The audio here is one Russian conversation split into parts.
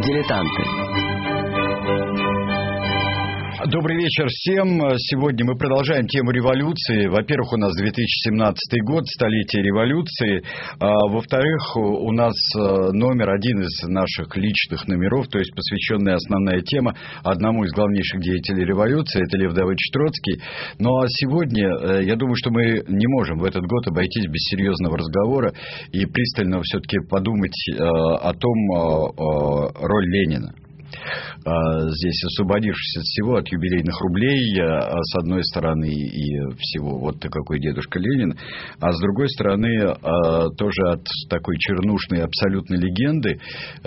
Дилетанты. Добрый вечер всем. Сегодня мы продолжаем тему революции. Во-первых, у нас 2017 год, столетие революции. Во-вторых, у нас номер один из наших личных номеров, то есть посвященная основная тема одному из главнейших деятелей революции, это Лев Давыдович Троцкий. Но сегодня, я думаю, что мы не можем в этот год обойтись без серьезного разговора и пристально все-таки подумать о том, роль Ленина. Здесь, освободившись от всего, от юбилейных рублей, с одной стороны, и всего, вот ты какой дедушка Ленин, а с другой стороны, тоже от такой чернушной абсолютной легенды.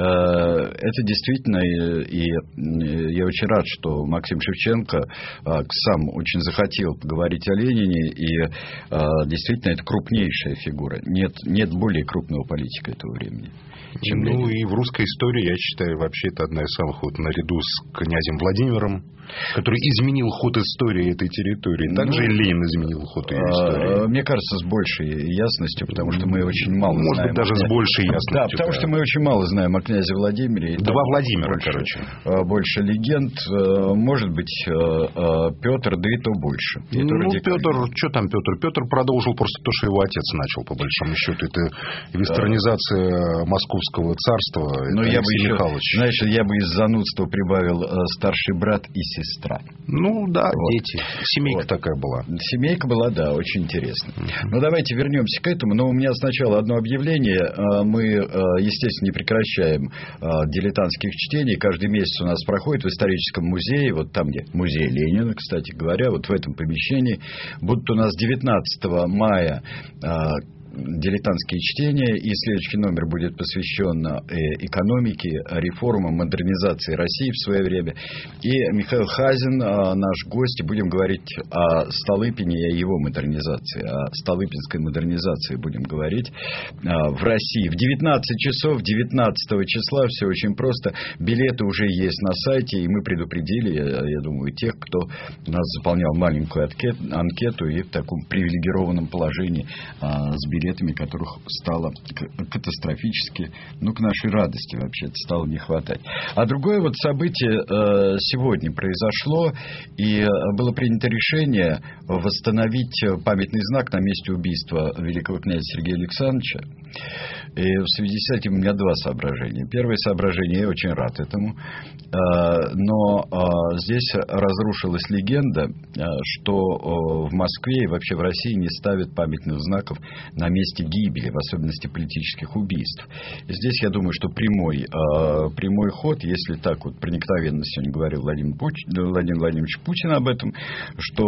Это действительно, и я очень рад, что Максим Шевченко сам очень захотел поговорить о Ленине, и действительно, это крупнейшая фигура. Нет более крупного политика этого времени. Ну и в русской истории, я считаю, вообще это одна из самых, вот наряду с князем Владимиром, который изменил ход истории этой территории. Также и Ленин изменил ход ее истории. Мне кажется, с большей ясностью, потому что мы очень мало знаем. Может быть, даже с большей ясностью. Да, потому что мы очень мало знаем о князе Владимире. Два Владимира, короче. Больше легенд. Может быть, Петр, да и то больше. Петр, что там Петр? Петр продолжил просто то, что его отец начал, по большому счету. Это вестернизация Московского царства. Но я бы еще, знаешь, я бы из занудства прибавил старший брат и сестра. Ну да, вот. Дети. Семейка такая была. Семейка была, да, очень интересно. Но давайте вернемся к этому. Но у меня сначала одно объявление. Мы, естественно, не прекращаем дилетантских чтений. Каждый месяц у нас проходит в историческом музее, вот там, где музей Ленина, кстати говоря, вот в этом помещении, будут у нас 19 мая дилетантские чтения, и следующий номер будет посвящен экономике, реформам, модернизации России в свое время. И Михаил Хазин, наш гость, и будем говорить о Столыпине и о его модернизации, о столыпинской модернизации будем говорить в России. В 19 часов, 19 числа, все очень просто. Билеты уже есть на сайте, и мы предупредили, я думаю, тех, кто у нас заполнял маленькую анкету и в таком привилегированном положении с билетами, которых стало катастрофически, к нашей радости вообще-то стало не хватать. А другое вот событие сегодня произошло, и было принято решение восстановить памятный знак на месте убийства великого князя Сергея Александровича. И в связи с этим у меня два соображения. Первое соображение, я очень рад этому, но здесь разрушилась легенда, что в Москве и вообще в России не ставят памятных знаков на месте гибели, в особенности политических убийств. И здесь, я думаю, что прямой ход, если так вот проникновенно сегодня говорил Владимир Владимирович Путин об этом, что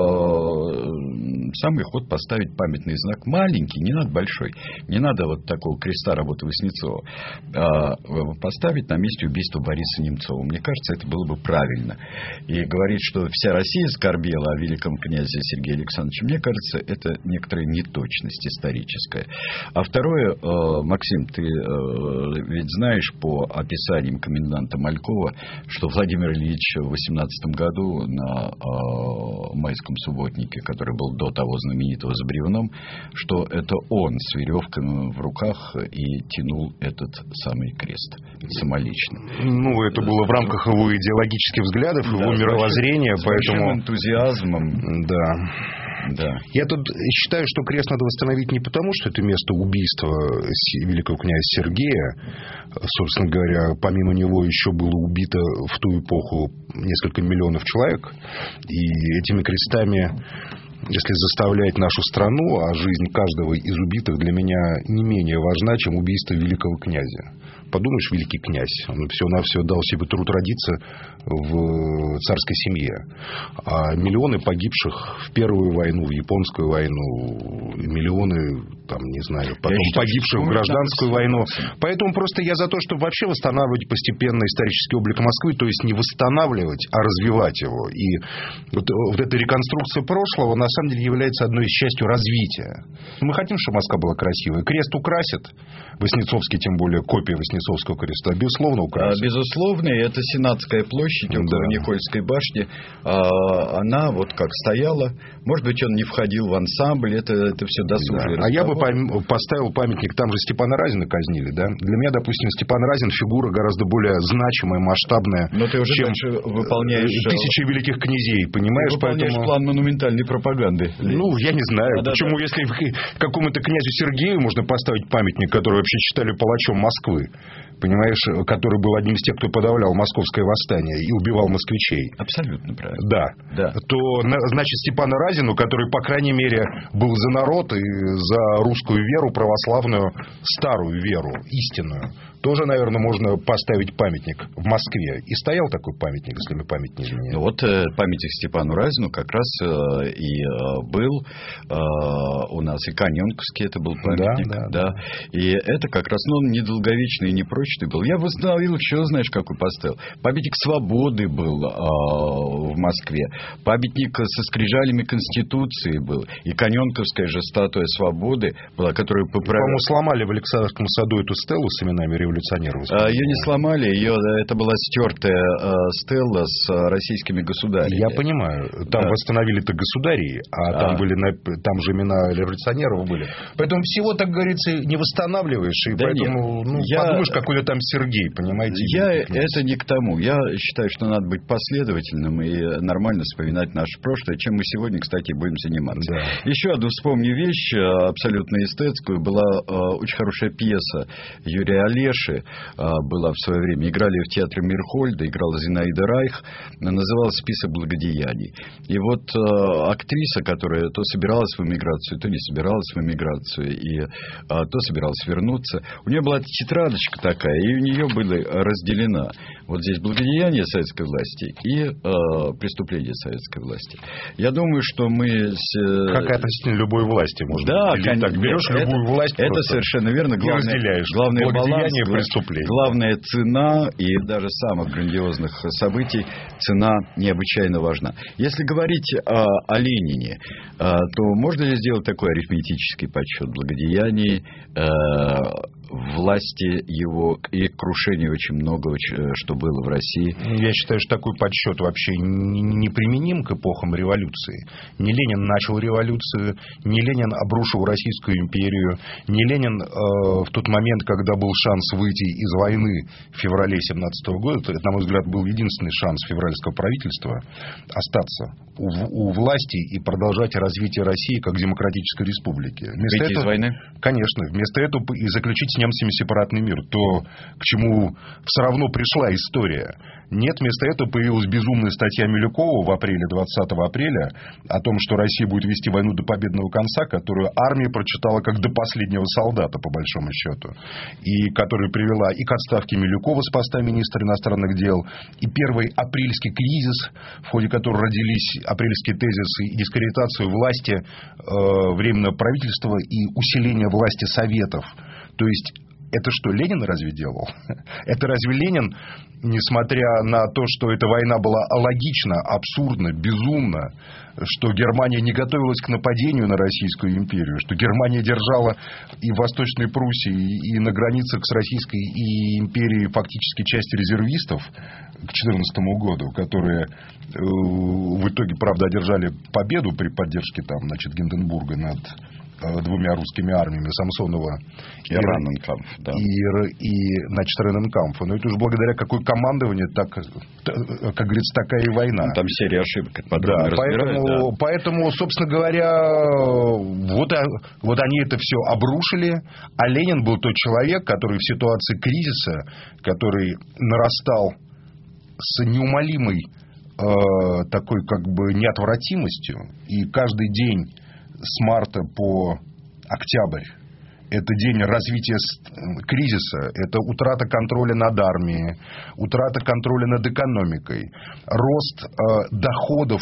самый ход поставить памятный знак маленький, не надо большой, не надо вот такого креста работы Васнецова, поставить на месте убийства Бориса Немцова. Мне кажется, это было бы правильно. И говорить, что вся Россия скорбела о великом князе Сергее Александровиче, мне кажется, это некоторая неточность историческая. А второе, Максим, ты ведь знаешь по описаниям коменданта Малькова, что Владимир Ильич в 18 году на майском субботнике, который был до того знаменитого за бревном, что это он с веревками в руках и тянул этот самый крест самолично. Это было в рамках его идеологических взглядов, его мировоззрения, с поэтому энтузиазмом. Да. Я тут считаю, что крест надо восстановить не потому, что это место убийства великого князя Сергея. Собственно говоря, помимо него еще было убито в ту эпоху несколько миллионов человек. И этими крестами, если заставлять нашу страну, а жизнь каждого из убитых для меня не менее важна, чем убийство великого князя. Подумаешь, великий князь, он всего-навсего дал себе труд родиться в царской семье. А миллионы погибших в Первую войну, в Японскую войну, миллионы, потом погибших в Гражданскую войну. Поэтому просто я за то, чтобы вообще восстанавливать постепенно исторический облик Москвы, то есть не восстанавливать, а развивать его. И вот эта реконструкция прошлого на самом деле является одной из частью развития. Мы хотим, чтобы Москва была красивой. Крест украсит, Васнецовский, тем более копия Вознесовского креста? Безусловно, украсит. Безусловно, и это Сенатская площадь около Никольской башни. Она вот как стояла. Может быть, он не входил в ансамбль. Это все досужие разговоры. А я бы поставил памятник. Там же Степана Разина казнили, да? Для меня, допустим, Степан Разин фигура гораздо более значимая, масштабная, но ты уже чем выполняешь тысячи великих князей, понимаешь? Ты выполняешь план монументальной пропаганды. Ну, я не знаю. Почему, если какому-то князю Сергею можно поставить памятник, который вообще считали палачом Москвы, понимаешь, который был одним из тех, кто подавлял московское восстание и убивал москвичей. Абсолютно правильно. Да. То, значит, Степану Разину, который, по крайней мере, был за народ и за русскую веру, православную, старую веру, истинную, тоже, наверное, можно поставить памятник в Москве. И стоял такой памятник, если мне память не изменяет. Ну, вот памятник Степану Разину как раз и был у нас, и Каненковский это был памятник. Да. И это как раз, он недолговечный и непрочный был. Я восстановил еще, знаешь, какой поставил. Памятник Свободы был в Москве. Памятник со скрижалями Конституции был. И Каненковская же статуя Свободы была, которую поправили. По-моему, сломали в Александровском саду эту стелу с именами революционеров. Ее не сломали, это была стертая стелла с российскими государями. Я понимаю. Там восстановили-то государей, а там же имена революционеров были. Поэтому всего, так говорится, не восстанавливаешь. И поэтому подумаешь, какой-то там Сергей, понимаете? Это не к тому. Я считаю, что надо быть последовательным и нормально вспоминать наше прошлое, чем мы сегодня, кстати, будем заниматься. Да. Еще одну вспомню вещь, абсолютно эстетскую. Была очень хорошая пьеса Юрия Олеши, была в свое время. Играли в театре Мирхольда, играла Зинаида Райх, называлась «Список благодеяний». И вот актриса, которая то собиралась в эмиграцию, то не собиралась в эмиграцию, и то собиралась вернуться, у нее была тетрадочка такая, и у нее были разделена вот здесь благодеяние советской власти и преступление советской власти. Я думаю, что мы... Как относительно любой власти, может быть. Да, конечно. Так берешь любую власть, это совершенно верно. Главное баланс, главная цена, и даже самых грандиозных событий цена необычайно важна. Если говорить о Ленине, то можно ли сделать такой арифметический подсчет благодеяний, власти его и крушения очень многого, что было в России? Я считаю, что такой подсчет вообще не применим к эпохам революции. Не Ленин начал революцию, не Ленин обрушил Российскую империю, не Ленин в тот момент, когда был шанс выйти из войны в феврале 1917 года, это, на мой взгляд, был единственный шанс февральского правительства остаться у власти и продолжать развитие России как демократической республики. Выйти из войны? Конечно. Вместо этого и заключить с немцами сепаратный мир. То, к чему все равно пришла история. Нет, вместо этого появилась безумная статья Милюкова в апреле, 20 апреля, о том, что Россия будет вести войну до победного конца, которую армия прочитала как до последнего солдата, по большому счету. И которая привела и к отставке Милюкова с поста министра иностранных дел, и первый апрельский кризис, в ходе которого родились апрельские тезисы и дискредитацию власти Временного правительства и усиление власти Советов. То есть, это что, Ленин разве делал? Это разве Ленин, несмотря на то, что эта война была алогична, абсурдна, безумна, что Германия не готовилась к нападению на Российскую империю, что Германия держала и в Восточной Пруссии, и на границах с Российской империей фактически часть резервистов к 2014 году, которые в итоге, правда, одержали победу при поддержке Гинденбурга над двумя русскими армиями, Самсонова и Рененкамф, да. Рененкамфа. Но это уже благодаря какой командованию, так, как говорится, такая и война. Там серия ошибок подробно разбирают. Поэтому, собственно говоря, вот они это все обрушили, а Ленин был тот человек, который в ситуации кризиса, который нарастал с неумолимой такой неотвратимостью, и каждый день с марта по октябрь это день развития кризиса, это утрата контроля над армией, утрата контроля над экономикой, рост доходов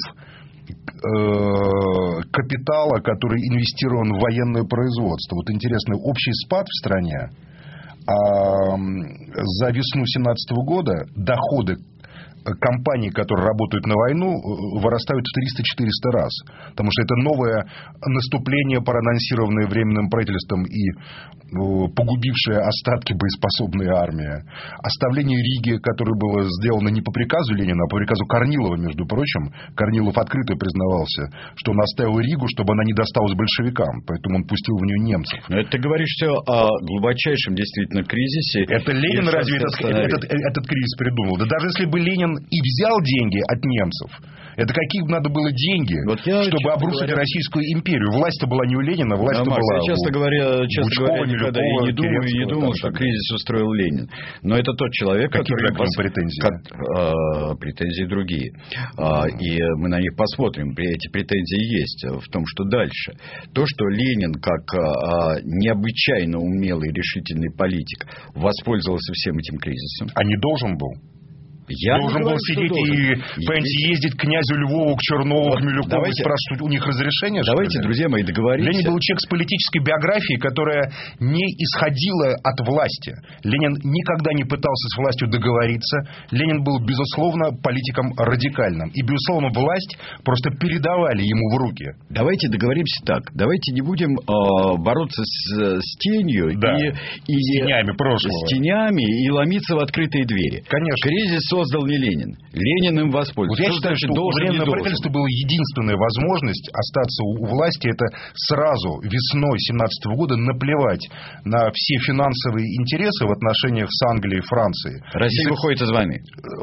капитала, который инвестирован в военное производство. Вот интересно, общий спад в стране, за весну 2017 года доходы компаний, которые работают на войну, вырастают в 300-400 раз. Потому что это новое наступление, проанонсированное Временным правительством и погубившее остатки боеспособной армии. Оставление Риги, которое было сделано не по приказу Ленина, а по приказу Корнилова, между прочим. Корнилов открыто признавался, что он оставил Ригу, чтобы она не досталась большевикам. Поэтому он пустил в нее немцев. Но это ты говоришь все о глубочайшем действительно кризисе. Это Ленин разве этот кризис придумал? Да даже если бы Ленин и взял деньги от немцев, это какие бы надо было деньги, чтобы обрушить Российскую империю? Власть-то была не у Ленина, власть-то была я, честно говоря, Гучкова, никогда и не думал, что кризис устроил Ленин. Но это тот человек, который... Какие претензии? Претензии другие. И мы на них посмотрим. Эти претензии есть в том, что дальше. То, что Ленин, как необычайно умелый и решительный политик, воспользовался всем этим кризисом. А не должен был? Я должен был сидеть и ездить к князю Львову, к Чернову, к Милюкову и спрашивать у них разрешение? Давайте, друзья мои, договоримся. Ленин был человек с политической биографией, которая не исходила от власти. Ленин никогда не пытался с властью договориться. Ленин был, безусловно, политиком радикальным. И, безусловно, власть просто передавали ему в руки. Давайте договоримся так. Давайте не будем бороться с тенью и с тенями прошлого. С тенями и ломиться в открытые двери. Конечно. Кризис создал не Ленин. Ленин им воспользовался. Вот я считаю, что у Временного правительства была единственная возможность остаться у власти. Это сразу весной 2017 года наплевать на все финансовые интересы в отношениях с Англией и Францией. Россия выходит из войны.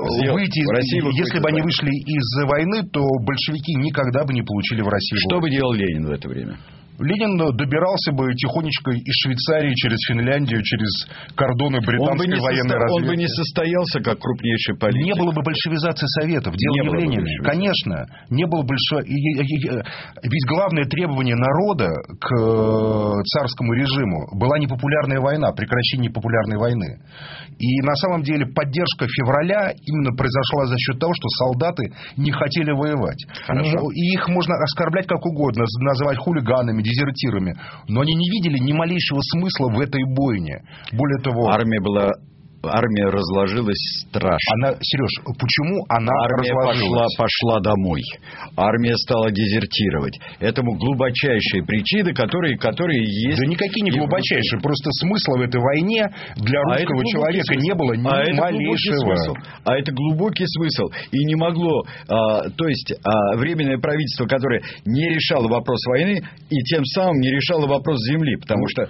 Если бы они вышли из войны, то большевики никогда бы не получили в России. Что бы делал Ленин в это время? Ленин добирался бы тихонечко из Швейцарии через Финляндию, через кордоны британской военной разведки. Он бы не состоялся как крупнейший политик. Не было бы большевизации Советов. Дело не в Ленине. Конечно. Не было Ведь главное требование народа к царскому режиму была непопулярная война, прекращение непопулярной войны. И на самом деле поддержка февраля именно произошла за счет того, что солдаты не хотели воевать. Хорошо. И их можно оскорблять как угодно, называть хулиганами, дезертирами, но они не видели ни малейшего смысла в этой бойне. Более того... Армия разложилась страшно. Сереж, почему она разложилась? Пошла домой. Армия стала дезертировать. Этому глубочайшие причины, которые есть. Да никакие не глубочайшие. Просто смысла в этой войне для русского человека не было ни малейшего. А это глубокий смысл. И не могло... Временное правительство, которое не решало вопрос войны, и тем самым не решало вопрос земли. Потому что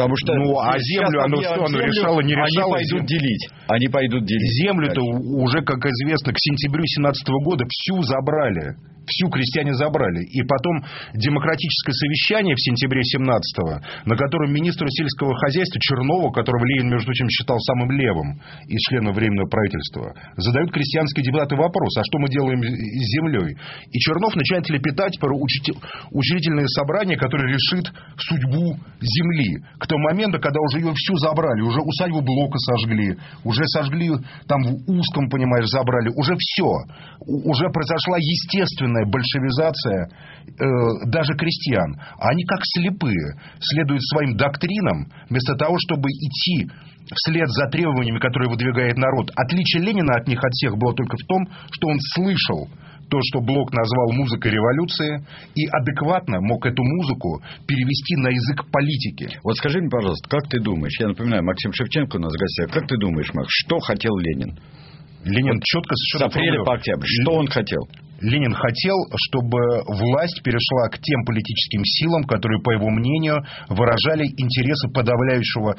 землю оно решало, не решало. Они пойдут делить. Землю-то уже, как известно, к сентябрю 2017 года всю забрали. Всю крестьяне забрали. И потом демократическое совещание в сентябре 17-го, на котором министру сельского хозяйства Чернову, которого Ленин, между прочим, считал самым левым из членов Временного правительства, задают крестьянские депутаты вопрос: а что мы делаем с землей? И Чернов начинает лепетать про учредительное собрание, которое решит судьбу земли. К тому моменту, когда уже ее всю забрали, уже усадьбу Блока сожгли, уже сожгли там в Узком, понимаешь, забрали, уже все. Уже произошла естественная большевизация даже крестьян. А они как слепые следуют своим доктринам, вместо того, чтобы идти вслед за требованиями, которые выдвигает народ. Отличие Ленина от них, от всех, было только в том, что он слышал то, что Блок назвал музыкой революции, и адекватно мог эту музыку перевести на язык политики. Вот скажи мне, пожалуйста, как ты думаешь, я напоминаю, Максим Шевченко у нас в гостях, как ты думаешь, Макс, что хотел Ленин? Ленин четко... С апреля по октябрь. Что он хотел? Ленин хотел, чтобы власть перешла к тем политическим силам, которые, по его мнению, выражали интересы подавляющего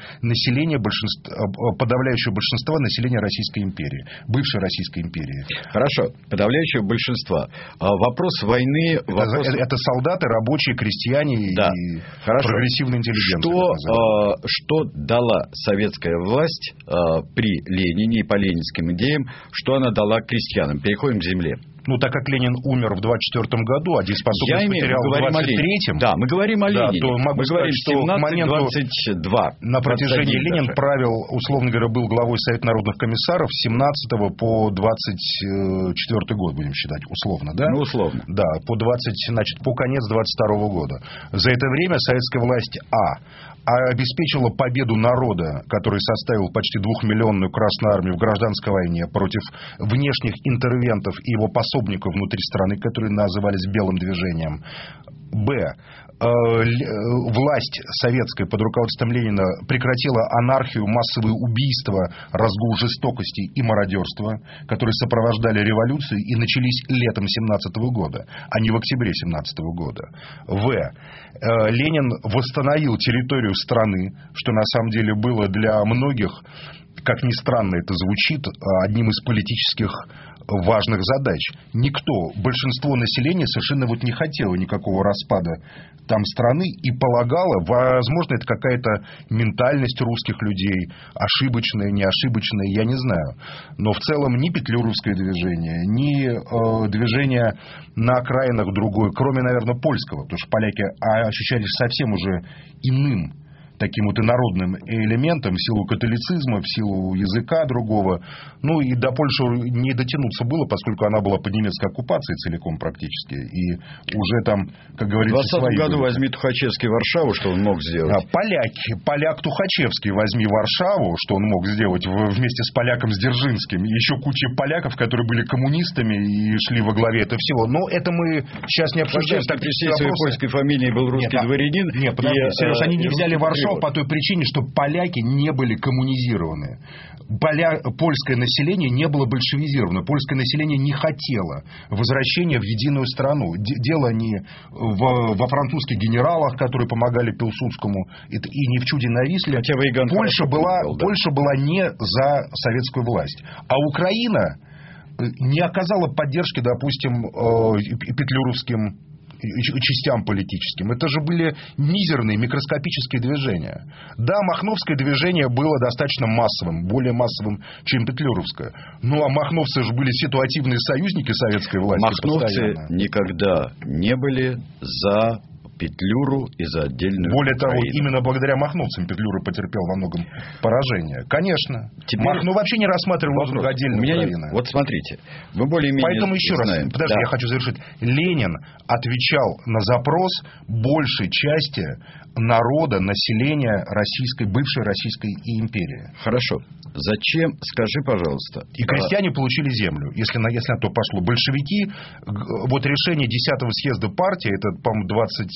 большинства населения Российской империи, бывшей Российской империи. Хорошо, подавляющего большинства. Вопрос войны... Это солдаты, рабочие, крестьяне и прогрессивная интеллигенция. Что дала советская власть при Ленине и по ленинским идеям, что она дала крестьянам? Переходим к земле. Ну, так как Ленин умер в 24 году, а дееспособность потерял в 23-м... Да, мы говорим о Ленине. Да, то могу сказать, что к моменту 22. На протяжении Ленин правил, условно говоря, был главой Совета народных комиссаров с 17 по 24 год, будем считать, условно, да? Ну, условно. Да, по конец 22 года. За это время советская власть обеспечила победу народа, который составил почти 2-миллионную Красную Армию в гражданской войне против внешних интервентов и его пособников внутри страны, которые назывались Белым движением. Власть советская под руководством Ленина прекратила анархию, массовые убийства, разгул жестокости и мародерства, которые сопровождали революцию и начались летом 17 года, а не в октябре 17 года. Ленин восстановил территорию страны, что на самом деле было для многих, как ни странно это звучит, одним из политических важных задач. Большинство населения совершенно не хотело никакого распада там страны и полагало, возможно, это какая-то ментальность русских людей, ошибочная, неошибочная, я не знаю. Но в целом ни петлюровское движение, ни движение на окраинах другое, кроме, наверное, польского, потому что поляки ощущались совсем уже иным, таким инородным элементом в силу католицизма, в силу языка другого. Ну и до Польши не дотянуться было, поскольку она была под немецкой оккупацией целиком практически. И уже там, как говорится, в 20 году возьми Тухачевский Варшаву, что он мог сделать. Поляк Тухачевский возьми Варшаву, что он мог сделать вместе с поляком Сдержинским. Еще куча поляков, которые были коммунистами и шли во главе этого всего. Но это мы сейчас не обсуждаем. При всей своей польской фамилии был русский дворянин. Нет, подожди, Сереж, они не взяли Варшаву по той причине, что поляки не были коммунизированы. Польское население не было большевизировано. Польское население не хотело возвращения в единую страну. Дело не во французских генералах, которые помогали Пилсудскому, и не в чуде на Висле. Польша была не за советскую власть. А Украина не оказала поддержки, допустим, петлюровским частям политическим. Это же были мизерные микроскопические движения. Да, махновское движение было достаточно массовым, более массовым, чем петлюровское. Ну, а махновцы же были ситуативные союзники советской власти. Махновцы никогда не были за Петлюру и за отдельную Более Украину. того, именно благодаря махновцам Петлюра потерпел во многом поражение. Конечно. Махно вообще не рассматривал отдельную Украину. Вот смотрите, мы более-менее Поэтому еще знаем. раз, подожди, я хочу завершить. Ленин отвечал на запрос большей части народа, населения бывшей Российской империи. Хорошо. Зачем, скажи, пожалуйста. И крестьяне получили землю, если на то пошло. Большевики, вот решение 10-го съезда партии, это, по-моему,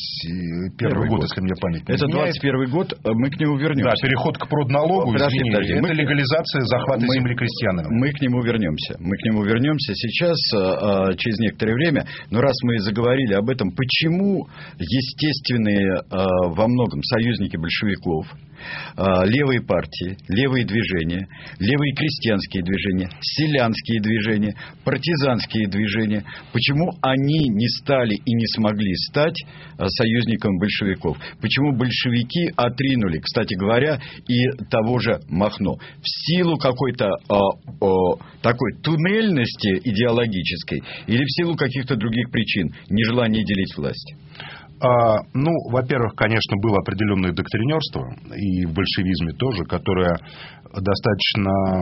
21 год, если мне память не изменяет. Это 21 год, мы к нему вернемся. Да, переход к продналогу, это легализация захвата земли крестьянами. Мы к нему вернемся. Мы к нему вернемся сейчас, через некоторое время. Но раз мы заговорили об этом, почему естественные во многом союзники большевиков, левые партии, левые движения, левые крестьянские движения, селянские движения, партизанские движения, почему они не стали и не смогли стать союзником большевиков? Почему большевики отринули, кстати говоря, и того же Махно? В силу какой-то такой туннельности идеологической или в силу каких-то других причин, нежелания делить власть? Во-первых, конечно, было определенное доктринерство, и в большевизме тоже, которое достаточно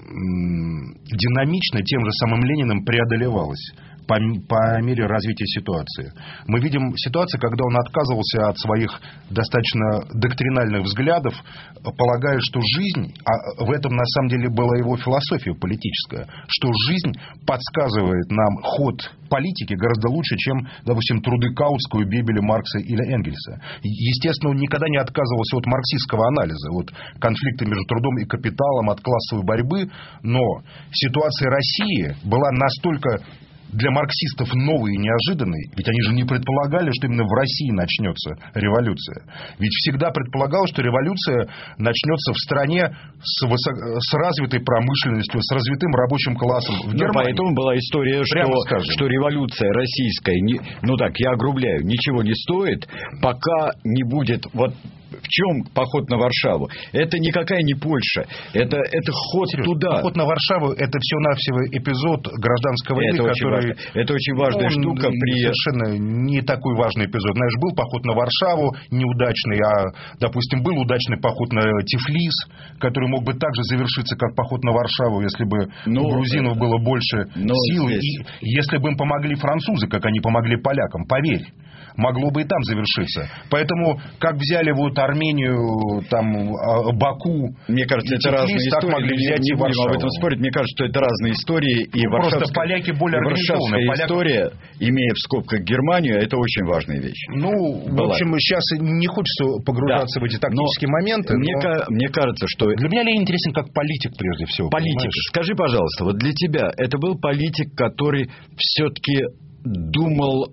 динамично тем же самым Лениным преодолевалось по мере развития ситуации. Мы видим ситуацию, когда он отказывался от своих достаточно доктринальных взглядов, полагая, что жизнь, а в этом на самом деле была его философия политическая, что жизнь подсказывает нам ход политики гораздо лучше, чем, допустим, труды Каутского, Бебеля, Маркса или Энгельса. Естественно, он никогда не отказывался от марксистского анализа, от конфликта между трудом и капиталом, от классовой борьбы, но ситуация России была настолько для марксистов новый и неожиданный, ведь они же не предполагали, что именно в России начнется революция. Ведь всегда предполагалось, что революция начнется в стране с развитой промышленностью, с развитым рабочим классом. В Германии. Поэтому была история, что революция российская, я огрубляю, ничего не стоит, пока не будет... В чем поход на Варшаву? Это никакая не Польша. Это ход Сереж, туда. Поход на Варшаву – это всего-навсего эпизод гражданской войны, Это очень важная штука. Совершенно не такой важный эпизод. Знаешь, был поход на Варшаву неудачный, допустим, был удачный поход на Тифлис, который мог бы также завершиться, как поход на Варшаву, если бы у грузинов было больше сил. И если бы им помогли французы, как они помогли полякам, поверь. Могло бы и там завершиться. Поэтому, как взяли вот Армению, там, Баку... Мне кажется, это разные истории. Так могли взять не и будем Варшаву. об этом спорить. Мне кажется, что это разные истории. И просто поляки более организованные. История, имея в скобках Германию, это очень важная вещь. В общем, сейчас не хочется погружаться в эти тактические моменты. Мне кажется, что... Для меня Ленин интересен как политик, прежде всего. Политик. Понимаешь? Скажи, пожалуйста, вот для тебя это был политик, который все-таки думал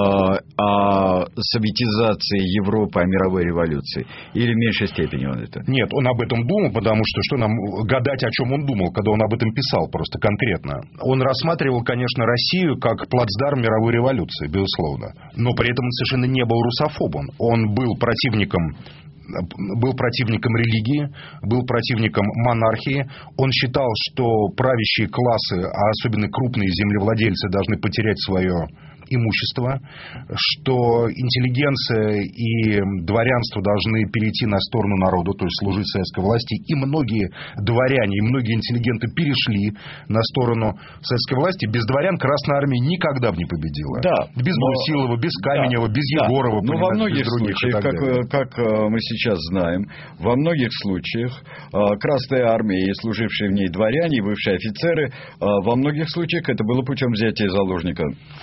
о советизации Европы, о мировой революции? Или в меньшей степени он это? Нет, он об этом думал, потому что нам гадать, о чем он думал, когда он об этом писал просто конкретно. Он рассматривал, конечно, Россию как плацдарм мировой революции, безусловно. Но при этом он совершенно не был русофобом. Он был противником религии, был противником монархии. Он считал, что правящие классы, а особенно крупные землевладельцы, должны потерять свое имущество, что интеллигенция и дворянство должны перейти на сторону народа, то есть служить советской власти. И многие дворяне, и многие интеллигенты перешли на сторону советской власти. Без дворян Красная Армия никогда бы не победила. Да, без Брусилова, без Каменева, без Егорова. Но во многих случаях, как мы сейчас знаем, во многих случаях Красная Армия и служившие в ней дворяне, и бывшие офицеры, во многих случаях это было путем взятия заложника.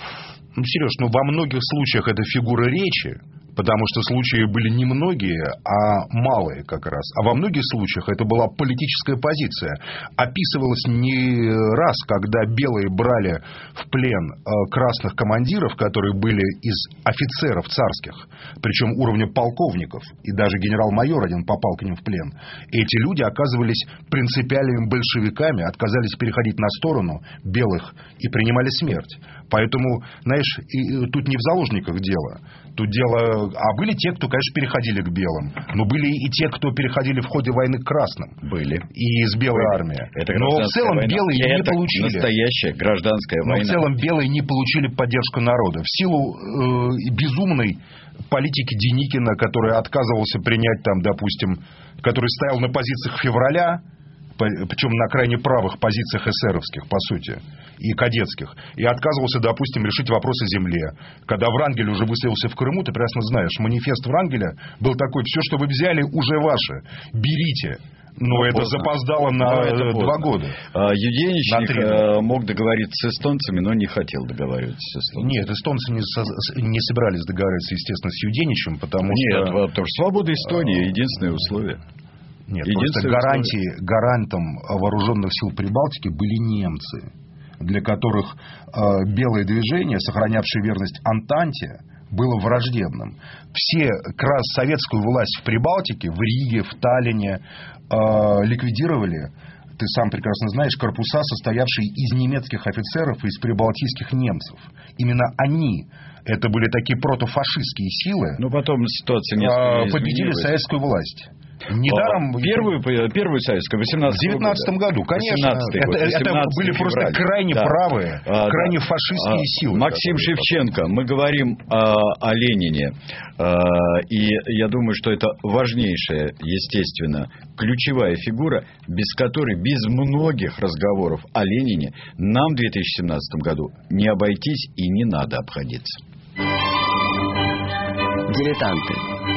Сереж, во многих случаях это фигура речи, потому что случаи были не многие, а малые как раз. А во многих случаях это была политическая позиция. Описывалось не раз, когда белые брали в плен красных командиров, которые были из офицеров царских, причем уровня полковников, и даже генерал-майор один попал к ним в плен. Эти люди оказывались принципиальными большевиками, отказались переходить на сторону белых и принимали смерть. Поэтому, знаешь, тут не в заложниках дело. Тут дело... А были те, кто, конечно, переходили к белым. Но были и те, кто переходили в ходе войны к красным. Были. И из белой армии. Но в целом война. Белые не получили. Настоящая гражданская война. Но в целом белые не получили поддержку народа. В силу безумной политики Деникина, который отказывался принять там, допустим, который стоял на позициях февраля, причем на крайне правых позициях эсеровских, по сути, и кадетских, и отказывался, допустим, решить вопрос о земле. Когда Врангель уже выселился в Крыму, ты прекрасно знаешь, манифест Врангеля был такой: все, что вы взяли, уже ваше, берите. Но это поздно. Запоздало на 2 года. Юденичник мог договориться с эстонцами, но не хотел договариваться с эстонцами. Нет, эстонцы не собирались договариваться, естественно, с Юденичем, потому что свобода Эстонии — единственное условие. Нет, просто гарантом вооруженных сил Прибалтики были немцы, для которых белое движение, сохранявшее верность Антанте, было враждебным. Все советскую власть в Прибалтике, в Риге, в Таллине ликвидировали. Ты сам прекрасно знаешь, корпуса, состоявшие из немецких офицеров и из прибалтийских немцев. Именно они, это были такие протофашистские силы, но потом ситуация победили советскую власть. Недаром... Первую советскую, в 19 году, конечно. Это были просто крайне правые, крайне фашистские силы. Максим Шевченко, мы говорим о Ленине. И я думаю, что это важнейшая, естественно, ключевая фигура, без которой, без многих разговоров о Ленине, нам в 2017 году не обойтись и не надо обходиться. Дилетанты.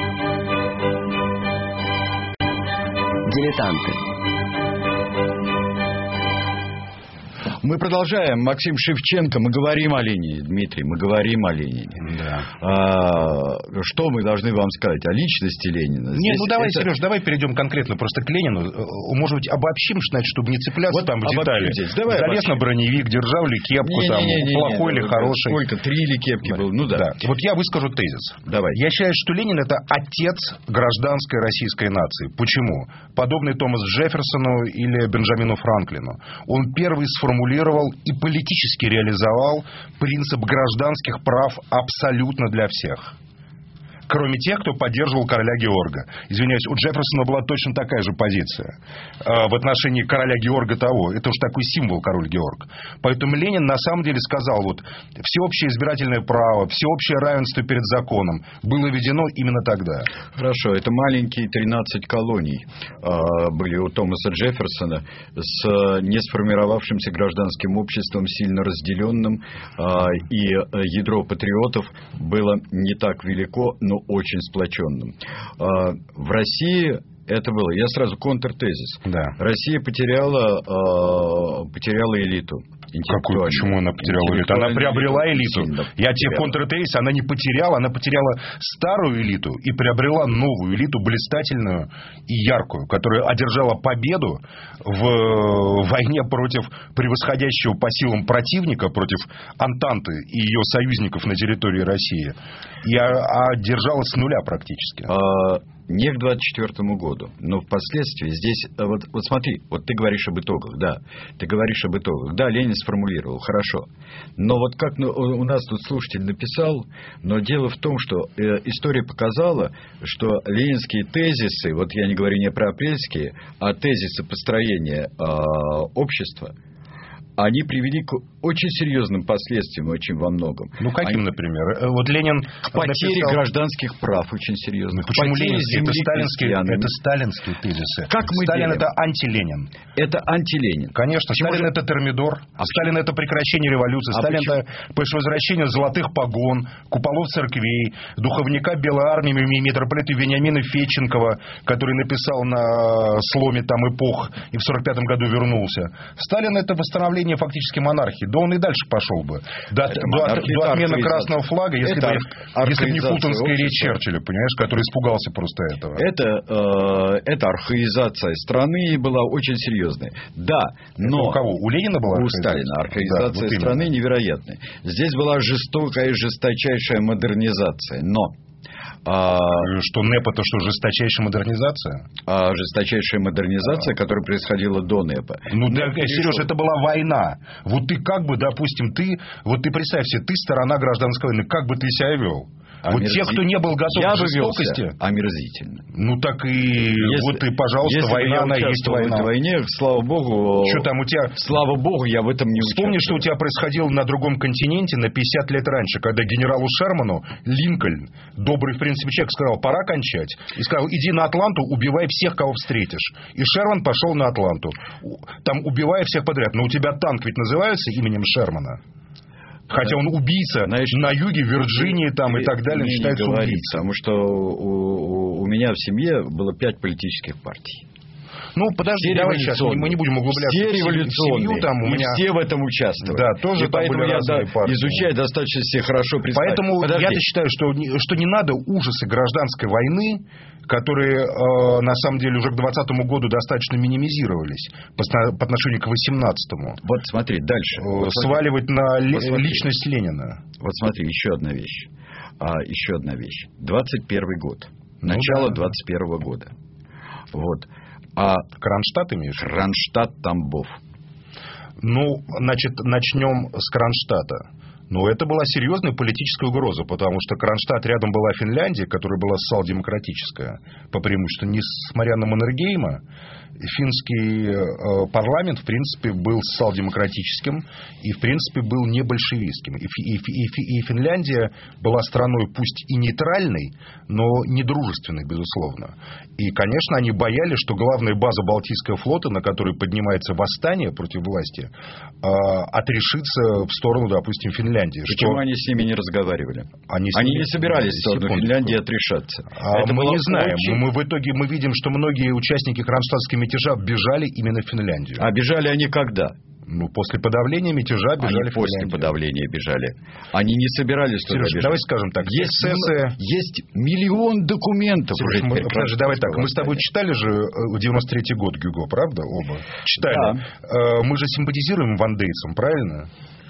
Мы продолжаем. Максим Шевченко. Мы говорим о Ленине, Дмитрий. Мы говорим о Ленине. Да. Что мы должны вам сказать о личности Ленина? Нет, давай, Сереж, давай перейдем конкретно просто к Ленину. Может быть, обобщим, чтобы не цепляться там в детали. Залез на броневик, держал ли кепку, плохой или хороший. Сколько? 3 ли кепки был? Ну да. Вот я выскажу тезис. Давай. Я считаю, что Ленин — это отец гражданской российской нации. Почему? Подобный Томасу Джефферсону или Бенджамину Франклину. Он первый сформулировал и политически реализовал принцип гражданских прав абсолютно для всех. кроме тех, кто поддерживал короля Георга. Извиняюсь, у Джефферсона была точно такая же позиция в отношении короля Георга того. Это уж такой символ, король Георг. Поэтому Ленин на самом деле сказал, вот всеобщее избирательное право, всеобщее равенство перед законом было введено именно тогда. Хорошо, это маленькие 13 колоний были у Томаса Джефферсона с не сформировавшимся гражданским обществом, сильно разделенным, и ядро патриотов было не так велико, но очень сплоченным. В России это было. Я сразу контртезис. Да. Россия потеряла элиту. Какую? Почему она потеряла элиту? Она приобрела элиту. Я тебе контртезис, она не потеряла. Она потеряла старую элиту и приобрела новую элиту, блистательную и яркую, которая одержала победу в войне против превосходящего по силам противника, против Антанты и ее союзников на территории России. И одержала с нуля практически. Не к 24 году, но впоследствии здесь... Вот смотри, вот ты говоришь об итогах, да. Ты говоришь об итогах. Да, Ленин сформулировал, хорошо. Но вот как у нас тут слушатель написал, но дело в том, что история показала, что ленинские тезисы, вот я не говорю не про апрельские, а тезисы построения общества, они привели к очень серьезным последствиям, очень во многом. Ну, каким, например? Вот Ленин к потере гражданских прав очень серьезно. Почему ленинские? Это сталинские тезисы. Сталин это анти-Ленин. Это анти-Ленин. Конечно. Сталин это термидор. Сталин это прекращение революции. Сталин это возвращение золотых погон, куполов церквей, духовника Белой армии, митрополита Вениамина Федченкова, который написал на сломе там эпох и в 45 году вернулся. Сталин это восстановление фактически монархии. Да он и дальше пошел бы. До отмены красного флага, если бы не путинская речь Черчилля, понимаешь, который испугался просто этого. Это архаизация страны была очень серьезная. Да, но... Это у кого? У Ленина была архаизация? У Сталина. Архаизация страны невероятная. Здесь была жестокая, жесточайшая модернизация. Но... Что НЭП это что, жесточайшая модернизация? Жесточайшая модернизация, которая происходила до НЭПа. Ну, да, Сереж, это была война. Вот ты как бы, допустим, ты представь себе, ты сторона гражданской войны, как бы ты себя вел? Вот те, кто не был готов к жестокости... Омерзительно. Ну, так и... Вот и, пожалуйста, война, она есть война. В войне, слава богу... Что там у тебя... Слава богу, я в этом не участвовал. Вспомни, что у тебя происходило на другом континенте на 50 лет раньше, когда генералу Шерману Линкольн, добрый, в принципе, человек, сказал, пора кончать. И сказал, иди на Атланту, убивай всех, кого встретишь. И Шерман пошел на Атланту. Там убивая всех подряд. Но у тебя танк ведь называется именем Шермана. Хотя он убийца, на юге, Вирджинии там, и так далее, считается убийцей. Потому что у меня в семье было 5 политических партий. Ну, подожди, давай сейчас, мы не будем углубляться. Все революционные, семью, там, у меня... все в этом участвовали. Да, тоже и поэтому я изучаю достаточно все хорошо представить. Поэтому я-то считаю, что не надо ужасы гражданской войны, которые на самом деле уже к 2020 году достаточно минимизировались по отношению к 2018. Вот смотри, дальше. Сваливать на личность Ленина. Вот смотри, еще одна вещь. 21 год. Начало 21 года. Вот. Кронштадт имеешь? Кронштадт-Тамбов. Ну, значит, начнем с Кронштадта. Но это была серьезная политическая угроза, потому что Кронштадт рядом была Финляндия, которая была социал-демократическая, по преимуществу, несмотря на Маннергейма. Финский парламент, в принципе, был социал-демократическим и, в принципе, был не большевистским. И Финляндия была страной пусть и нейтральной, но не дружественной, безусловно. И, конечно, они боялись, что главная база Балтийского флота, на которой поднимается восстание против власти, отрешится в сторону, допустим, Финляндии. Почему они с ними не разговаривали? Они не собирались в сторону Финляндии отрешаться. Это мы не знаем. Мы в итоге видим, что многие участники кронштадтского мятежа бежали именно в Финляндию. А бежали они когда? Ну, после подавления мятежа бежали в Финляндию. После подавления бежали. Они не собирались туда бежать. Давай скажем так. Есть миллион документов. Подожди, давай так. Мы с тобой читали же 93-й год Гюго, правда? Оба. Читали. Да. Мы же симпатизируем вандейцам, правильно?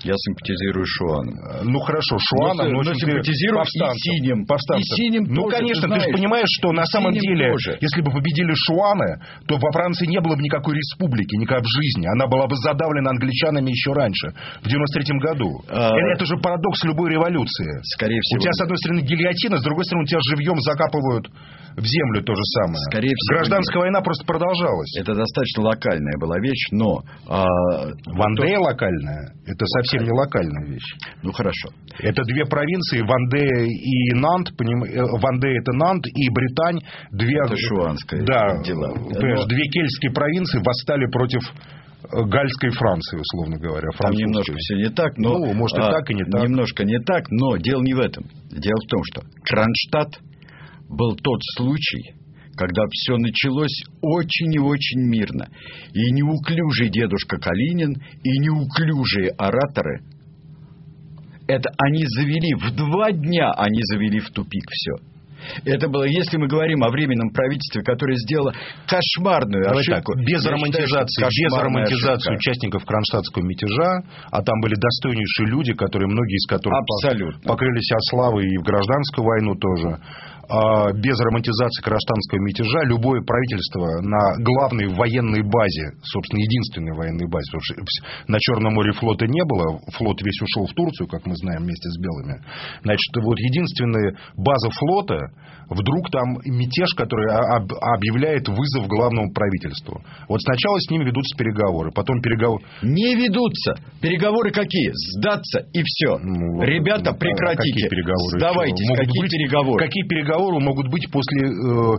Я симпатизирую Шуану. Ну, хорошо, Шуаном, но симпатизирую повстанцам. И синим ну, тоже, конечно, ты же понимаешь, что на самом деле, тоже. Если бы победили Шуаны, то во Франции не было бы никакой республики, никак в жизни. Она была бы задавлена англичанами еще раньше, в 93-м году. Это же парадокс любой революции. Скорее всего. У тебя, с одной стороны, гильотина, с другой стороны, тебя живьем закапывают в землю, то же самое. Скорее всего. Гражданская война просто продолжалась. Это достаточно локальная была вещь, но... Вандея локальная? Это совсем не локальная вещь. Ну, хорошо. Это две провинции, Вандея и Нант. Вандея — это Нант и Британь. Это шуанское дело. Две кельтские провинции восстали против Гальской Франции, условно говоря. Там немножко все не так, но... Ну, может, и так, и не так. Немножко не так, но дело не в этом. Дело в том, что Кронштадт был тот случай, когда все началось очень и очень мирно. И неуклюжий дедушка Калинин, и неуклюжие ораторы, это они завели, в 2 дня они завели в тупик все. Это было, если мы говорим о временном правительстве, которое сделало кошмарную ошибку. Без романтизации участников кронштадтского мятежа, а там были достойнейшие люди, многие из которых покрыли себя славой и в гражданскую войну тоже. Без романтизации кронштадтского мятежа любое правительство на главной военной базе, собственно, единственной военной базе, потому что на Черном море флота не было, флот весь ушел в Турцию, как мы знаем, вместе с белыми. Значит, вот единственная база флота, вдруг там мятеж, который объявляет вызов главному правительству. Вот сначала с ними ведутся переговоры, потом переговоры... Не ведутся. Переговоры какие? Сдаться и все. Ребята, прекратите. Какие переговоры? Сдавайтесь. Какие переговоры? Какие переговоры могут быть после 14-21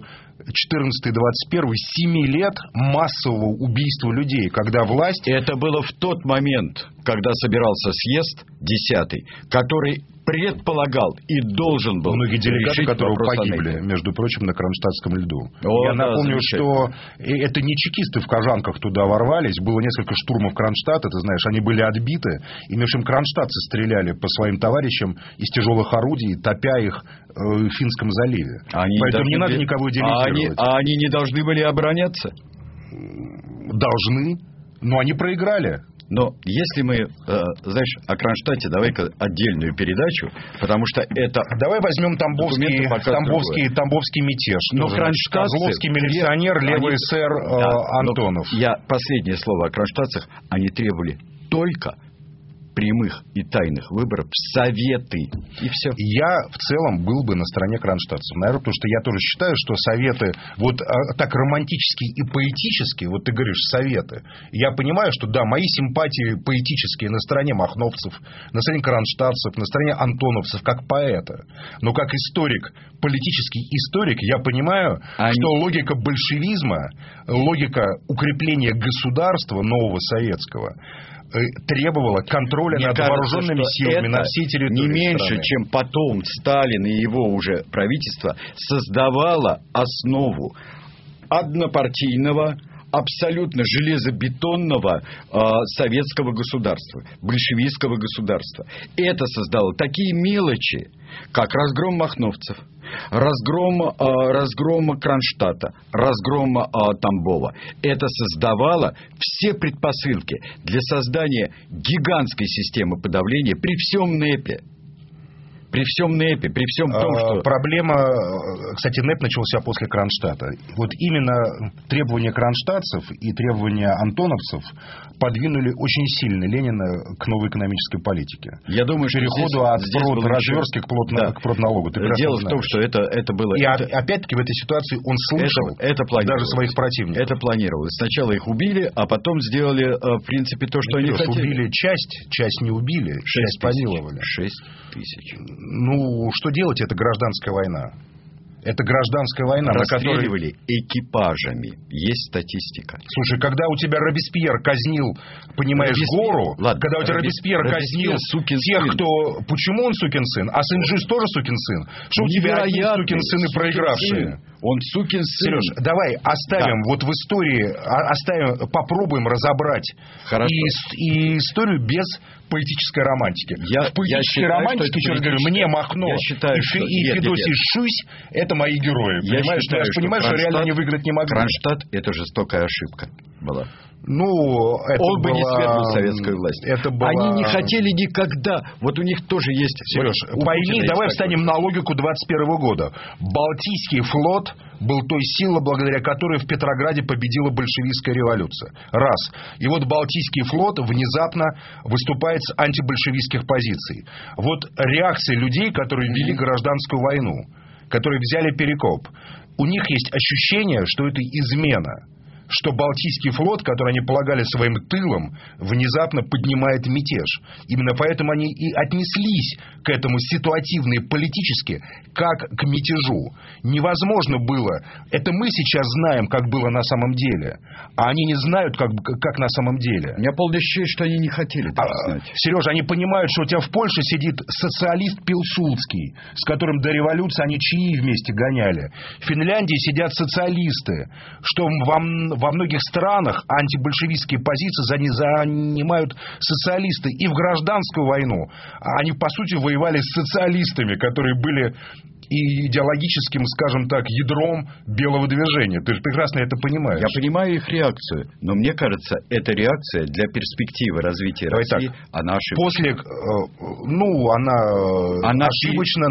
7 лет массового убийства людей, когда власть... Это было в тот момент, когда собирался съезд 10-й, который предполагал и должен был многие делегаты, которые погибли, о между прочим, на Кронштадтском льду. Я напомню, что это не чекисты в кожанках туда ворвались. Было несколько штурмов Кронштадта, ты знаешь, они были отбиты. И, между прочим, кронштадтцы стреляли по своим товарищам из тяжелых орудий, топя их в Финском заливе. Поэтому не надо никого делегировать. Они не должны были обороняться? Должны, но они проиграли. Но если мы, знаешь, о Кронштадте, давай-ка отдельную передачу, потому что это... Давай возьмем Тамбовский мятеж. Но кронштадтцы... Козловский милиционер, левый эсер Антонов. Последнее слово о кронштадтцах. Они требовали только прямых и тайных выборов в Советы. И все. Я в целом был бы на стороне кронштадтцев. Наверное, потому что я тоже считаю, что Советы, вот так романтически и поэтически, вот ты говоришь Советы, я понимаю, что да, мои симпатии поэтические на стороне махновцев, на стороне кронштадтцев, на стороне антоновцев, как поэта. Но как историк, политический историк, я понимаю, что логика большевизма, логика укрепления государства нового советского требовала контроля над вооруженными силами на всей территории не меньше, страны. чем потом Сталин и его уже правительство создавало основу однопартийного, абсолютно железобетонного советского государства, большевистского государства. Это создало такие мелочи, как разгром махновцев, разгром Кронштадта, разгром Тамбова. Это создавало все предпосылки для создания гигантской системы подавления при всем НЭПе. При всем НЭПе, при всем том, что... Проблема... Кстати, НЭП начался после Кронштадта. Вот именно требования кронштадтцев и требования антоновцев подвинули очень сильно Ленина к новой экономической политике. Я думаю, что переходу от продразверстки к продналогу. Дело в том, что это было... И опять-таки в этой ситуации он слышал даже своих противников. Это планировалось. Сначала их убили, а потом сделали, в принципе, то, что они хотели. Убили часть не убили, часть помиловали. 6 тысяч. Ну, что делать, это гражданская война. Это гражданская война, на которой... Расстреливали экипажами. Есть статистика. Слушай, когда у тебя Робеспьер казнил, понимаешь, гору... Ладно, когда у тебя Робеспьер казнил тех, кто... Почему он сукин сын? А Сен-Жюст тоже сукин сын? Что у тебя одни сукин сыны проигравшие? Он сукин сын. Сереж, давай оставим вот в истории... Попробуем разобрать и историю без поэтической романтики. В поэтической романтике, еще раз говорю, мне Махно и Федосий Шусь — это мои герои. Понимаешь, что реально они выиграть не могли. Кронштадт — это жестокая ошибка была. Ну, это он бы не свергнул советскую власть. Они не хотели никогда. Вот у них тоже есть... Сереж, пойми, давай встанем на логику 21 года. Балтийский флот был той силой, благодаря которой в Петрограде победила большевистская революция. Раз. И вот Балтийский флот внезапно выступает с антибольшевистских позиций. Вот реакция людей, которые вели гражданскую войну, которые взяли Перекоп, у них есть ощущение, что это измена. Что Балтийский флот, который они полагали своим тылом, внезапно поднимает мятеж. Именно поэтому они и отнеслись к этому ситуативно и политически, как к мятежу. Невозможно было. Это мы сейчас знаем, как было на самом деле. А они не знают, как на самом деле. У меня полное ощущение, что они не хотели знать. Сережа, они понимают, что у тебя в Польше сидит социалист Пилсудский, с которым до революции они чаи вместе гоняли. В Финляндии сидят социалисты, что во многих странах антибольшевистские позиции занимают социалисты. И в гражданскую войну они, по сути, воевали с социалистами, которые были и идеологическим, скажем так, ядром белого движения. Ты же прекрасно это понимаешь. Я понимаю их реакцию, но мне кажется, эта реакция для перспективы развития России, она ошибочна. Она ошибочна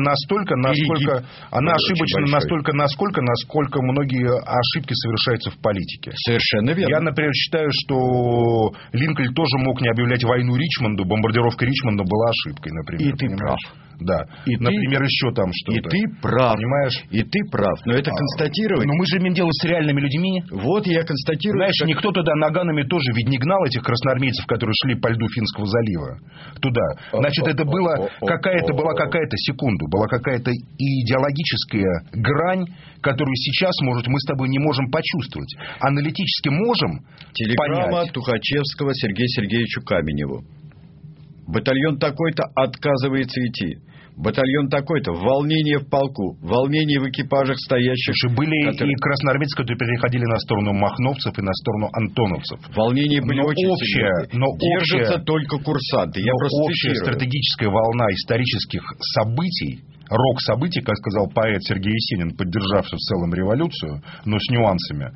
настолько, насколько многие ошибки совершаются в политике. Совершенно верно. Я, например, считаю, что Линкольн тоже мог не объявлять войну Ричмонду. Бомбардировка Ричмонда была ошибкой, например. И ты прав. Да. И например, еще там что-то. И ты прав. Понимаешь? И ты прав. Но это констатировать... Но мы же имеем дело с реальными людьми. Вот я констатирую... Знаешь, никто туда наганами тоже ведь не гнал этих красноармейцев, которые шли по льду Финского залива. Туда. Значит, это была какая-то секунду. Была какая-то идеологическая грань, которую сейчас, может, мы с тобой не можем почувствовать. Аналитически можем Телеграмма понять. Тухачевского Сергею Сергеевичу Каменеву. Батальон такой-то отказывается идти. Батальон такой-то. Волнение в полку. Волнение в экипажах стоящих. Слушай, были и красноармейцы, которые переходили на сторону махновцев и на сторону антоновцев. Волнения были очень сильные. Держатся только курсанты. Общая стратегическая волна исторических событий, рок событий, как сказал поэт Сергей Есенин, поддержавший в целом революцию, но с нюансами,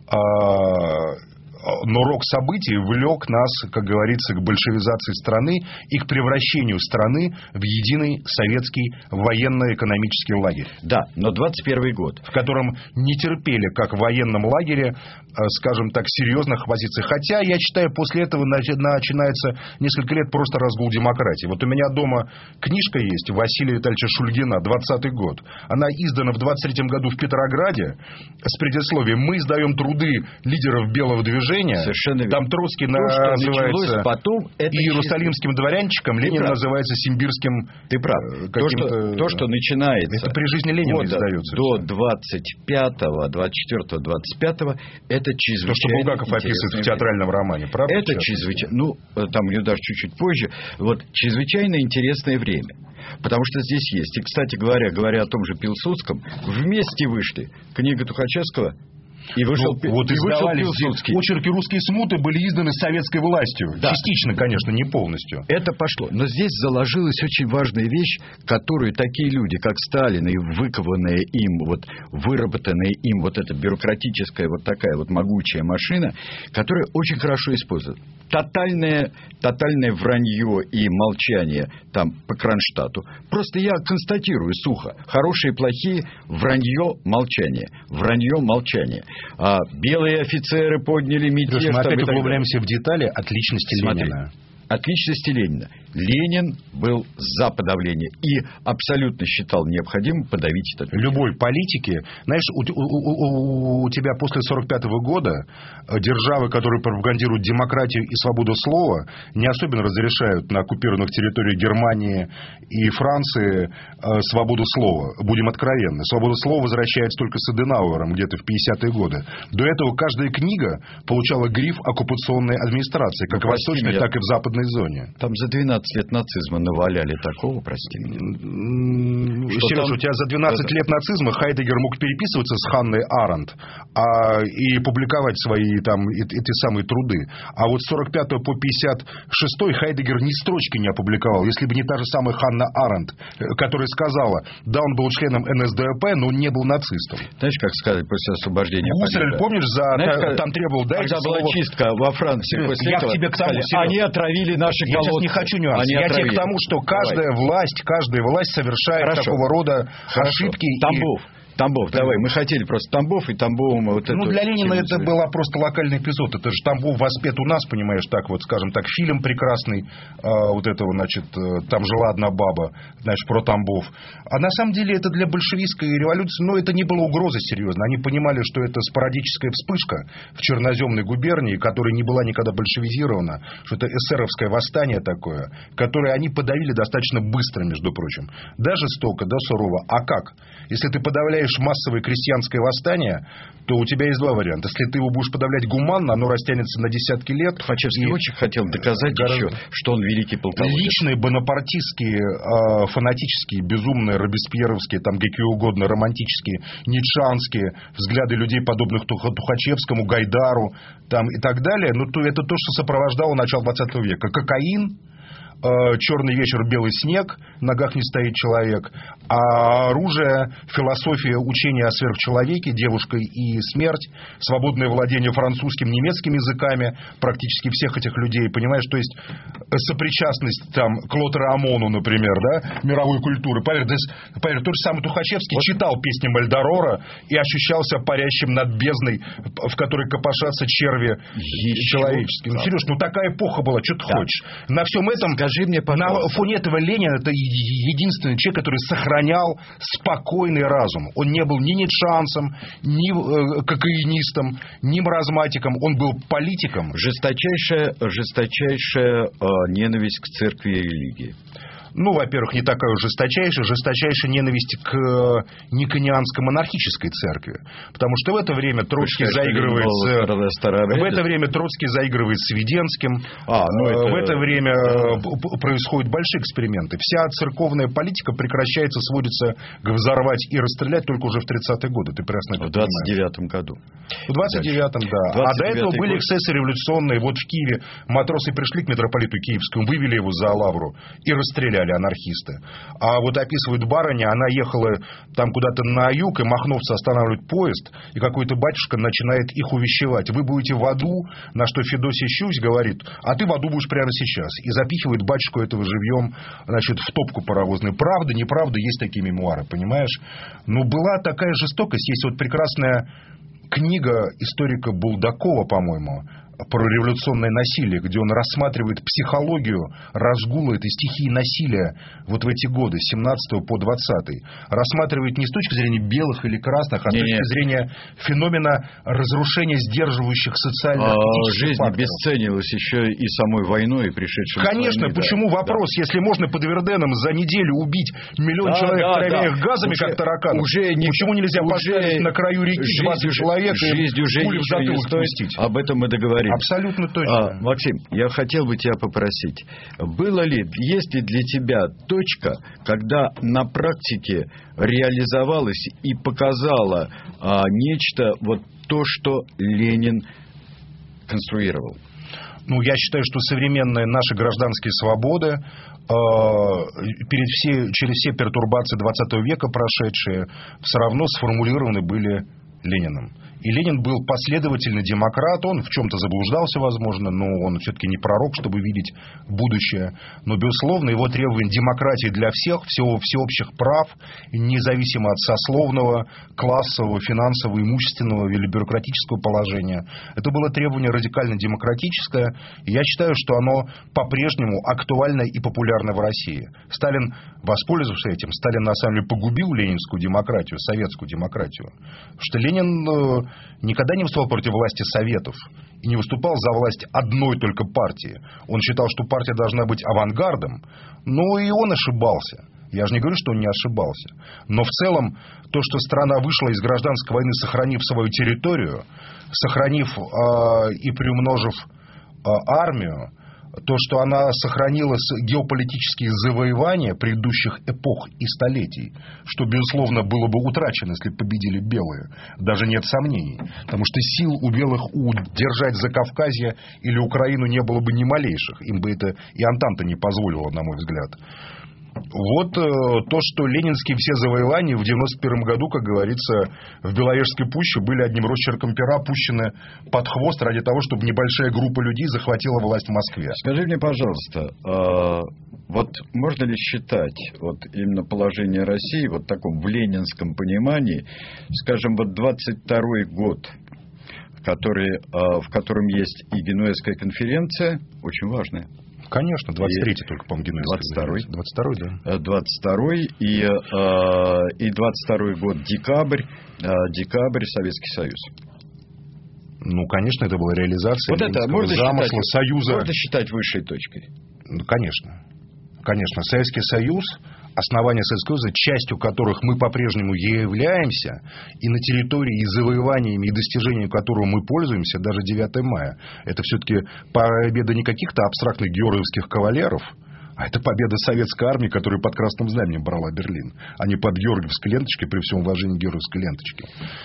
но рок событий влек нас, как говорится, к большевизации страны и к превращению страны в единый советский военно-экономический лагерь. Да, но 21 год. В котором не терпели, как в военном лагере, скажем так, серьезных позиций. Хотя, я считаю, после этого начинается несколько лет просто разгул демократии. Вот у меня дома книжка есть Василия Витальевича Шульгина, 20-й год. Она издана в 23-м году в Петрограде с предисловием «Мы издаем труды лидеров белого движения». Совершенно верно. Там Троцкий называется потом, это иерусалимским дворянчиком, Ленин называется симбирским. Ты прав. То, что начинается... Это при жизни Ленина издается. До 25-го, 24-го, 25-го, это чрезвычайно... То, что Булгаков описывает в театральном романе, правда? Это чрезвычайно... Ну, там у него даже чуть-чуть позже. Вот, чрезвычайно интересное время. Потому что здесь есть. И, кстати говоря о том же Пилсудском, вместе вышли книга Тухачевского... И вышел Пилсудский. Очерки «Русские смуты» были изданы советской властью. Да. Частично, конечно, не полностью. Это пошло. Но здесь заложилась очень важная вещь, которую такие люди, как Сталин, и выкованная им, вот, выработанная им вот эта бюрократическая вот такая вот могучая машина, которая очень хорошо использует. Тотальное вранье и молчание там по Кронштадту. Просто я констатирую сухо. Хорошие, плохие, вранье, молчание. Вранье, молчание. А белые офицеры подняли мятеж. Мы опять углубляемся в детали от личности Ленина. От личности Ленина. Ленин был за подавление и абсолютно считал необходимым подавить этот мятеж. Любой политики, знаешь, у тебя после 45-го года державы, которые пропагандируют демократию и свободу слова, не особенно разрешают на оккупированных территориях Германии и Франции свободу слова. Будем откровенны. Свободу слова возвращается только с Аденауэром где-то в 50-е годы. До этого каждая книга получала гриф оккупационной администрации, как в Восточной, так и в Западной свободной зоне. Там за 12 лет нацизма наваляли такого, прости меня. Сереж, у тебя за 12 лет нацизма Хайдеггер мог переписываться с Ханной Аренд и публиковать свои там эти самые труды. А вот с 45 по 56 Хайдеггер ни строчки не опубликовал. Если бы не та же самая Ханна Аренд, которая сказала, да, он был членом НСДАП, но он не был нацистом. Знаешь, как сказать после освобождения? Гуссерль, помнишь, там требовал... Когда была чистка во Франции после этого, тебе к тому, они отравили наши колодцы. Я сейчас не хочу нюансов. Я тебе к тому, что каждая власть совершает такого рода ошибки. Тамбов, давай, мы хотели просто Тамбов и Тамбовым вот это. Для Ленина это был просто локальный эпизод. Это же Тамбов воспет у нас, понимаешь, так вот, скажем так, фильм прекрасный, вот этого, значит, там жила одна баба, значит, про Тамбов. А на самом деле это для большевистской революции, это не было угрозой серьезно. Они понимали, что это спорадическая вспышка в черноземной губернии, которая не была никогда большевизирована, что это эсеровское восстание такое, которое они подавили достаточно быстро, между прочим. Да, жестоко, да, сурово. А как? Если ты подавляешь массовое крестьянское восстание, то у тебя есть два варианта. Если ты его будешь подавлять гуманно, оно растянется на десятки лет. Тухачевский очень хотел доказать еще, что он великий полководец. Личные бонапартистские, фанатические, безумные, робеспьеровские, там какие угодно, романтические, ницшанские взгляды людей, подобных Тухачевскому, Гайдару там, и так далее, это то, что сопровождало начало 20 века. Кокаин, черный вечер, белый снег, в ногах не стоит человек, а оружие, философия учения о сверхчеловеке, девушка и смерть, свободное владение французским, немецким языками практически всех этих людей, понимаешь, то есть сопричастность там к Лотаре-Амону, например, да, мировой культуры. Поверь, тот же самый Тухачевский читал песни Мальдорора и ощущался парящим над бездной, в которой копошатся черви человеческие. Сереж, такая эпоха была, что ты хочешь? На всем этом... Скажи мне, пожалуйста. На фоне этого Ленин это единственный человек, который сохранял спокойный разум. Он не был ни ницшанцем, ни кокаинистом, ни маразматиком. Он был политиком. Жесточайшая ненависть к церкви и религии. Во-первых, не такая уж жесточайшая ненависть к никонианско-монархической церкви. Потому что в это время Троцкий заигрывает с Веденским. В это время происходят большие эксперименты. Вся церковная политика прекращается, сводится к взорвать и расстрелять только уже в 30-е годы. Ты прекрасно это понимаешь. В 29-м году. В 29-м, да. А до этого были эксцессы революционные. Вот в Киеве матросы пришли к митрополиту Киевскому, вывели его за лавру и расстреляли анархисты. А вот описывают барыня, она ехала там куда-то на юг, и махновцы останавливают поезд, и какой-то батюшка начинает их увещевать. Вы будете в аду, на что Федосий Щусь говорит, а ты в аду будешь прямо сейчас. И запихивает батюшку этого живьем, значит, в топку паровозную. Правда, неправда, есть такие мемуары, понимаешь? Была такая жестокость. Есть вот прекрасная книга историка Булдакова, по-моему, про революционное насилие, где он рассматривает психологию разгула этой стихии насилия вот в эти годы, с 17 по 20. Рассматривает не с точки зрения белых или красных, а с точки зрения феномена разрушения сдерживающих социальных жизнь обесценилась еще и самой войной, и пришедшей. Конечно, войны, почему вопрос, если можно под Верденом за неделю убить миллион человек, травя их газами, как тараканов, почему нельзя поставить на краю реки 20 человек и пулю в затылок пустить? Об этом мы договорились. Абсолютно точно. Максим, я хотел бы тебя попросить, есть ли для тебя точка, когда на практике реализовалась и показала нечто, вот то, что Ленин конструировал? Я считаю, что современные наши гражданские свободы через все пертурбации 20 века прошедшие все равно сформулированы были Лениным. И Ленин был последовательный демократ, он в чем-то заблуждался, возможно, но он все-таки не пророк, чтобы видеть будущее. Но, безусловно, его требование демократии для всех, всеобщих прав, независимо от сословного, классового, финансового, имущественного или бюрократического положения, это было требование радикально демократическое. И я считаю, что оно по-прежнему актуально и популярно в России. Сталин, воспользовавшись этим, на самом деле погубил ленинскую демократию, советскую демократию. Потому что Ленин никогда не выступал против власти Советов и не выступал за власть одной только партии. Он считал, что партия должна быть авангардом, но и он ошибался. Я же не говорю, что он не ошибался. Но в целом, то, что страна вышла из гражданской войны, сохранив свою территорию, сохранив и приумножив армию, то, что она сохранила геополитические завоевания предыдущих эпох и столетий, что, безусловно, было бы утрачено, если бы победили белые. Даже нет сомнений. Потому что сил у белых удержать Закавказье или Украину не было бы ни малейших. Им бы это и Антанта не позволила, на мой взгляд. Вот то, что ленинские все завоевания в 91 году, как говорится, в Беловежской пуще были одним росчерком пера пущены под хвост ради того, чтобы небольшая группа людей захватила власть в Москве. Скажи мне, пожалуйста, вот можно ли считать вот именно положение России вот в таком в ленинском понимании, скажем, вот 22-й год, в котором есть и Генуэзская конференция, очень важная. Конечно, 23-й только, по-моему, Генуэзская. 22-й. 22-й и 22-й год, декабрь, Советский Союз. Ну, конечно, это была реализация вот это можно замысла считать, Союза. Можно считать высшей точкой. Ну, конечно. Конечно, Советский Союз, основания Советского Союза, частью которых мы по-прежнему являемся, и на территории, и завоеваниями, и достижениями которого мы пользуемся, даже 9 мая, это все-таки победа не каких-то абстрактных георгиевских кавалеров, а это победа советской армии, которая под красным знаменем брала Берлин, а не под георгиевской ленточкой, при всем уважении к георгиевской ленточке.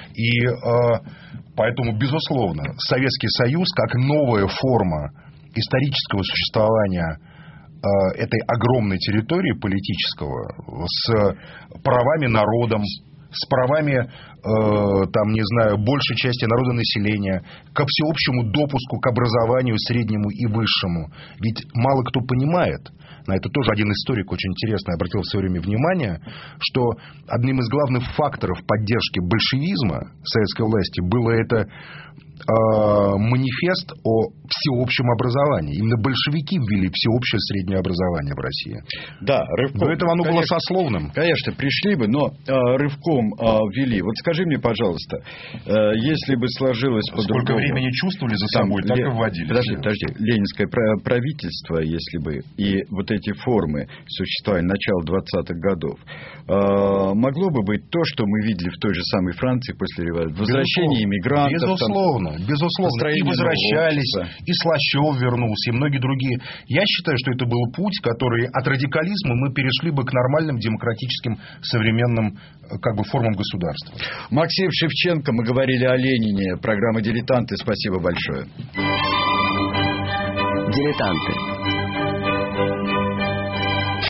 И поэтому, безусловно, Советский Союз, как новая форма исторического существования этой огромной территории политического, с правами народом, с правами, там, не знаю, большей части народонаселения, ко всеобщему допуску к образованию среднему и высшему. Ведь мало кто понимает, на это тоже один историк очень интересный обратил в свое время внимание, что одним из главных факторов поддержки большевизма советской власти было это манифест о всеобщем образовании. Именно большевики ввели всеобщее среднее образование в России. Да, рывком. До этого оно было сословным. Конечно, пришли бы, но рывком ввели. Вот скажи мне, пожалуйста, если бы сложилось по-другому... Сколько времени чувствовали за собой, так и вводили. Подожди. Ленинское правительство, если бы, и вот эти формы существования начала 20-х годов, могло бы быть то, что мы видели в той же самой Франции после революции. Возвращение иммигрантов. Безусловно. И возвращались, и Слащев вернулся, и многие другие. Я считаю, что это был путь, который от радикализма мы перешли бы к нормальным демократическим современным формам государства. Максим Шевченко, мы говорили о Ленине. Программа «Дилетанты». Спасибо большое. «Дилетанты».